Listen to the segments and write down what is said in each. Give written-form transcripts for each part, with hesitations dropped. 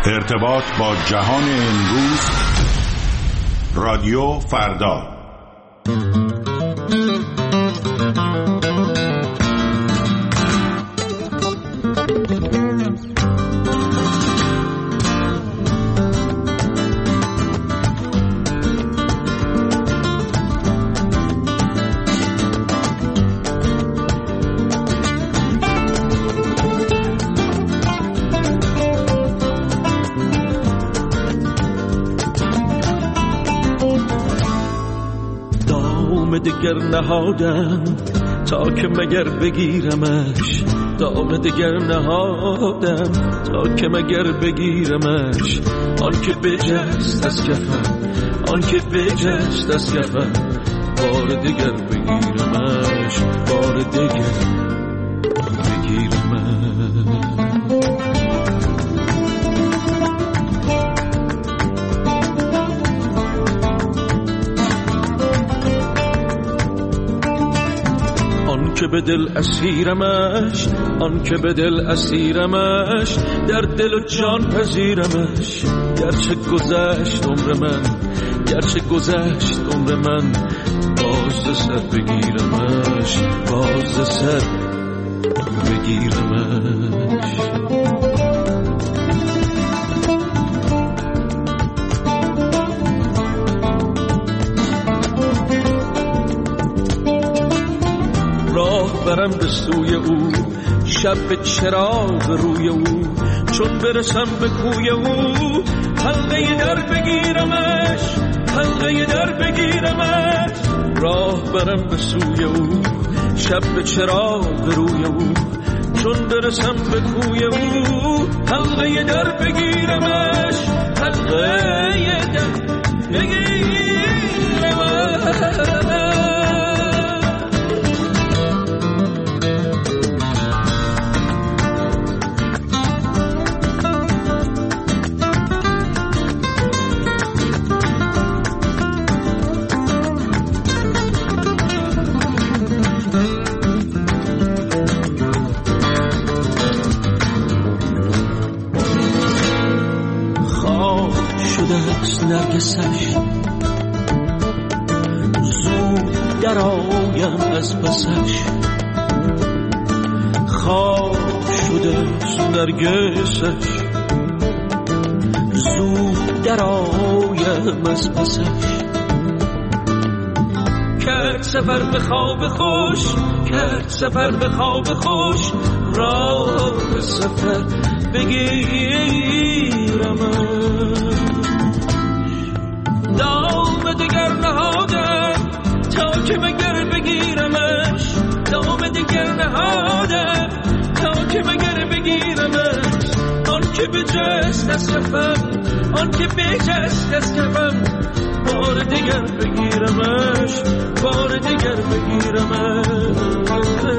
ارتباط با جهان امروز، رادیو فردا. دگر نهادم تا که مگر بگیرمش، دام دگر نهادم تا که مگر بگیرمش. آن که بجست از کفم، آن که بجست از کفم، بار دگر بگیرمش، بار دگر بگیرمش. که به دل اسیرمش، آن که به دل اسیرمش، در دل و جان پذیرمش. گرچه گذشت عمر من، گرچه گذشت عمر من، باز سر بگیرمش، باز سر بگیرمش. برم به سوی او، شب به چراغ روی او، چون برسم به کوی او، حلقه در بگیرمش، حلقه در بگیرمش. راه برم به سوی او، شب به چراغ روی او، چون برسم به کوی او، حلقه در بگیرمش، حلقه در بگیرمش. نرگسش زود در آیم از پسش، خواب شده نرگسش زود در آیم از پسش. کرد سفر به خواب خوش، کرد سفر به خواب خوش، راه سفر بگیرمش. دام دگر نهادم تا که مگر بگیرمش، دام دگر نهادم تا که مگر بگیرمش. آن که بجست از کفم، آن که بجست از کفم، بار دگر بگیرمش، بار دگر بگیرمش.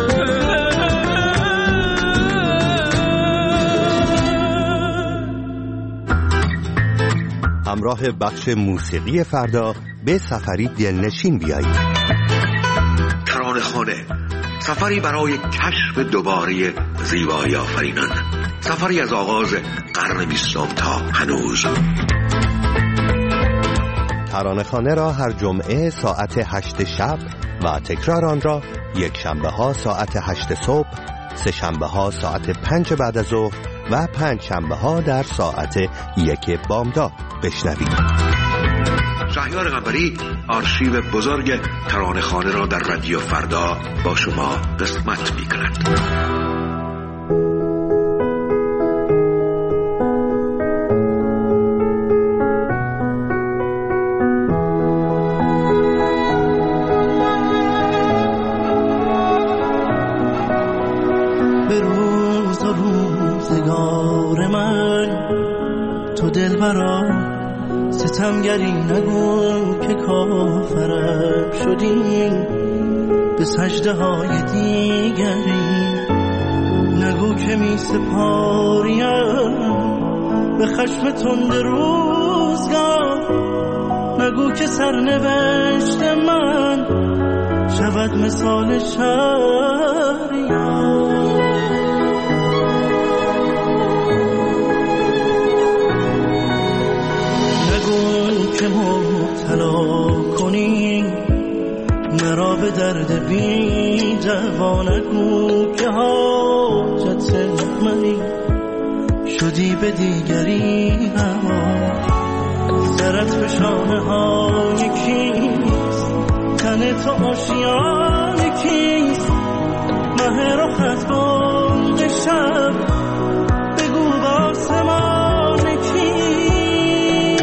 همراه بخش موسیقی فردا به سفری دلنشین بیایید. ترانه‌خانه، سفری برای کشف دوباره زیبایی آفرینان، سفری از آغاز قرن 20 تا هنوز. ترانه‌خانه را هر جمعه ساعت 8 شب و تکرار آن را یک شنبه ها ساعت 8 صبح، سه شنبه ها ساعت 5 بعد از ظهر و 5 شنبه ها در ساعت 1 بامداد بشنوید. شهریار قنبری آرشیو بزرگ ترانه‌خانه را در رادیو فردا با شما قسمت می‌کند. به روز و روزگار من تو دلبرا ستمگری نگو که کافرم شدی، به سجده های دیگری نگو که می سپاریم به خشم تند روزگار، نگو که سرنوشت من شود مثال شهریار. دل بی جوانگو که حاجت منی شدی به دیگری هوا سرت به شانه های کیست تن تو آشیان کیست مه رخت بانگ شب بگو با سمان کیست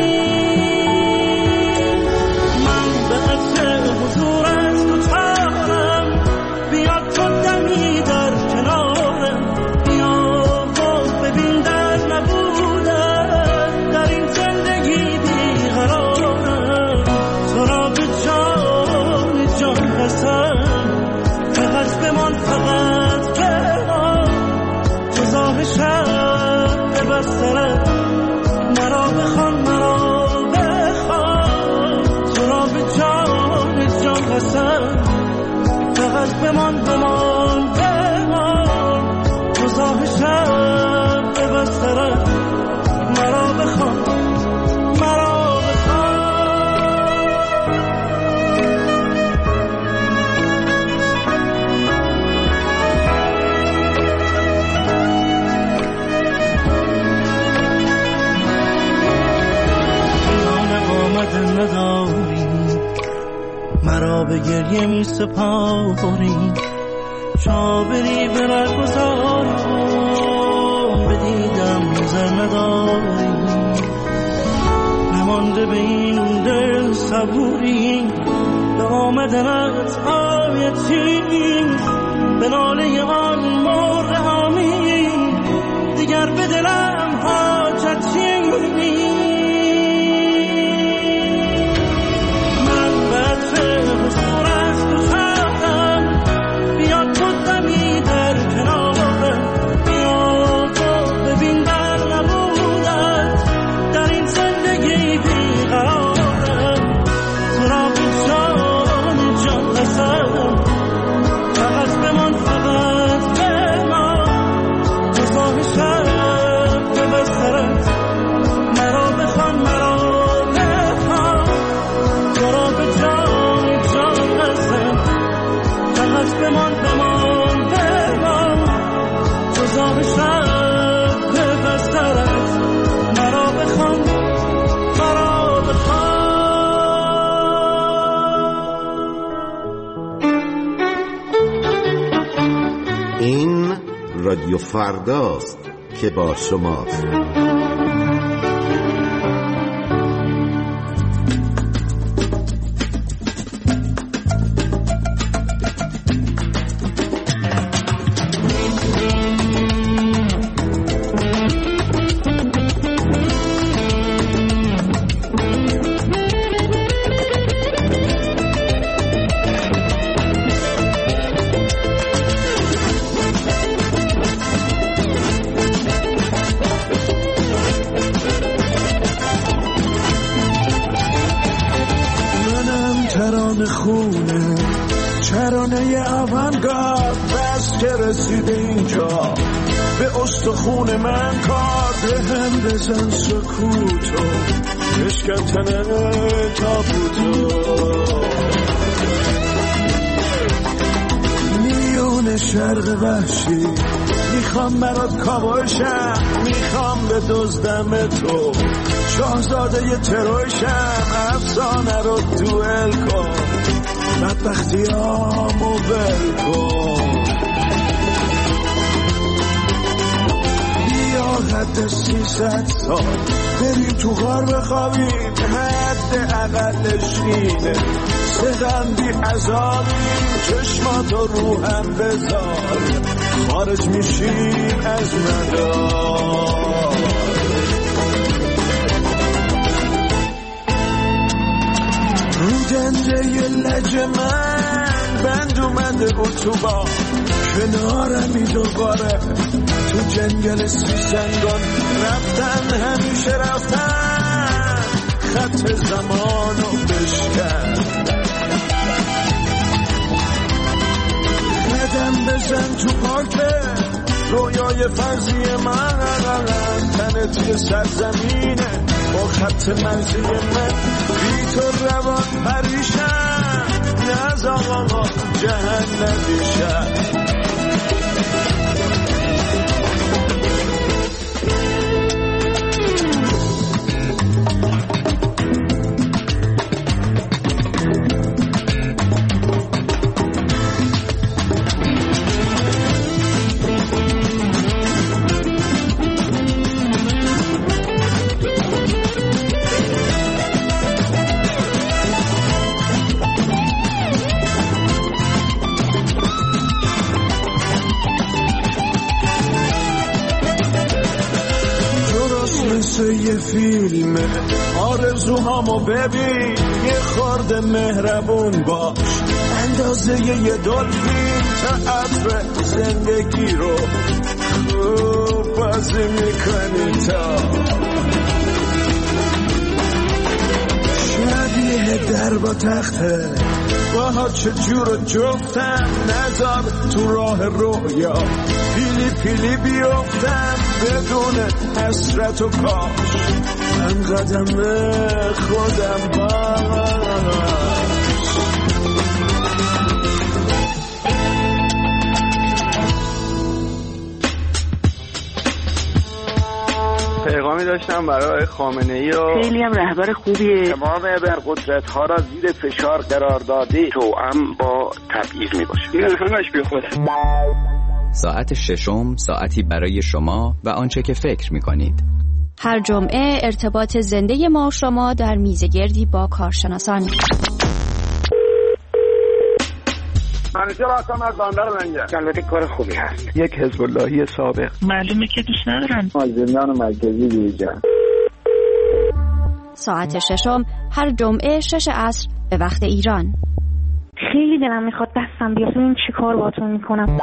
من به عطر حضورت تو تارم بیا تو دمی در کنارم بیا و ببین در نبودن در این زندگی بیقرارم تو را به جان جان قسم فقط بمان فقط بمان تو زاه شب به بسترت مرا بخوان مرا بخوان تو را به جان جان قسم فقط بمان بمان بمان تو زاه شب به بسترت مرا بخوان مرا بخوان آمدن نداری مرا به گریه می سپاری شابری به رگذارم بدیدم نظر نداری نمانده به این دل صبوری به آمدنت آیتی به ناله آن مرغ هامی دیگر به دلم حاجتی رادیو فرداست که با شماست. خون من کار به هم بزن سکوتو بشکن تابوتو میون شرق وحشی میخوام برات کابوشم میخوام به دزدم تو شاهزاده ی تروشم افسانه رو دوئل کن بدبختیامو ول کن حد 300 سال بریم تو غار بخوابیم حد اقلش اینه سقندی عذابیم چشماتو رو هم بذار خارج میشیم از مدار رو دنده ی لج من بند اومده اتوبان کنارمی دوباره تو جنگل سیسنگان رفتن همیشه رفتن خط زمانو بشکن قدم بزن تو پارک رویای فرضی من تنه توی سرزمینه با خط مرزی من بی تو روان پریشم از آقا جهنمی شد. یه فیلمه آرزوهامو ببین، یه خورده مهربون باش، اندازه یه دلفین تئاتر زندگی رو خوب بازی میکنی تا شبیه در با تخته باها چجور جفتم، نذار تو راه رویا پیلی پیلی بیفتم بدون حسرت و کاش من قدم خودم باش. پیغامی داشتم برای خامنه‌ای و خیلی هم رهبر خوبیه. تمام ابرقدرت‌ها را زیر فشار قرار داده، توأم با تبعیض میباشه. این همش بی خوده. ساعت ششم، ساعتی برای شما و آنچه که فکر می‌کنید. هر جمعه ارتباط زنده ما و شما در میزگردی با کارشناسان. منیجر هستم از بندر لنگر. البته کار خوبی هست. یک حزب اللهی سابق. معلومه که دوست ندارن. زندان مرکزی دیجا. ساعت ششم هر جمعه 6 عصر به وقت ایران. خیلی دلم میخواد دستم بیاد ببین چی کار باهاتون میکنم.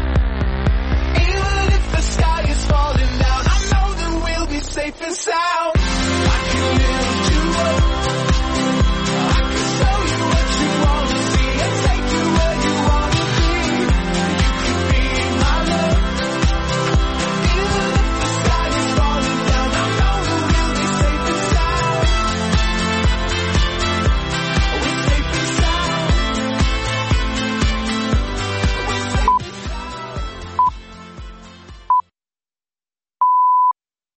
Safe and sound.